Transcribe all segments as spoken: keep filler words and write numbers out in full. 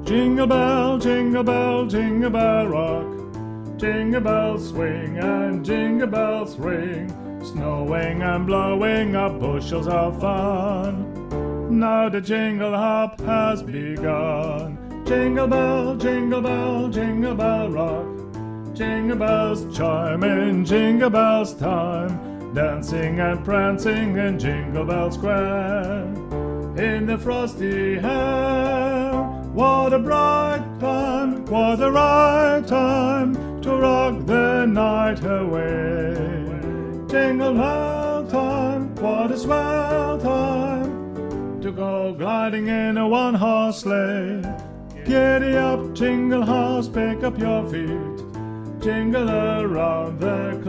Jingle bell, jingle bell, jingle bell rock. Jingle bells swing and jingle bells ring, snowing and blowing up bushels of fun. Now the jingle hop has begun. Jingle bell, jingle bell, jingle bell rock. Jingle bells chime in Jingle Bells time, dancing and prancing in Jingle Bell Square. In the frosty air, what a bright time, what a right time to rock the night away. Jingle bell time, what a swell time to go gliding in a one-horse sleigh. Giddy up, jingle horse, pick up your feet, jingle around the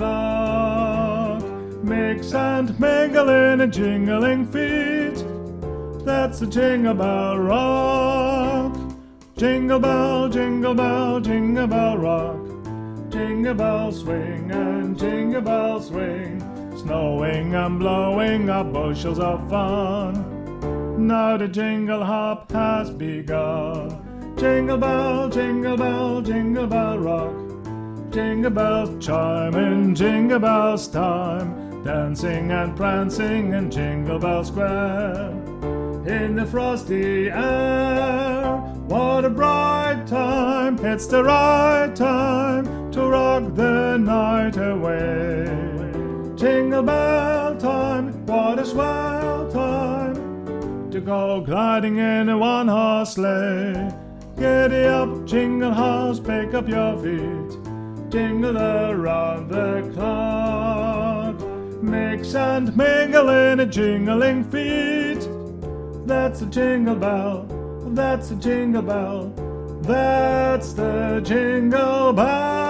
clock. Mix and mingle in a jingling feet, that's the Jingle Bell Rock. Jingle bell, jingle bell, jingle bell rock. Jingle bells swing and jingle bells swing, snowing and blowing up bushels of fun. Now the jingle hop has begun. Jingle bell, jingle bell, jingle bell rock. Jingle bells chime in Jingle Bells time, dancing and prancing in Jingle Bell Square. In the frosty air, what a bright time, it's the right time to rock the night away. Jingle bell time, what a swell time to go gliding in a one-horse sleigh. Giddy up, jingle horse, pick up your feet, jingle around the clock. Mix and mingle in a jingling feet, that's the Jingle Bell, that's the Jingle Bell, that's the Jingle Bell.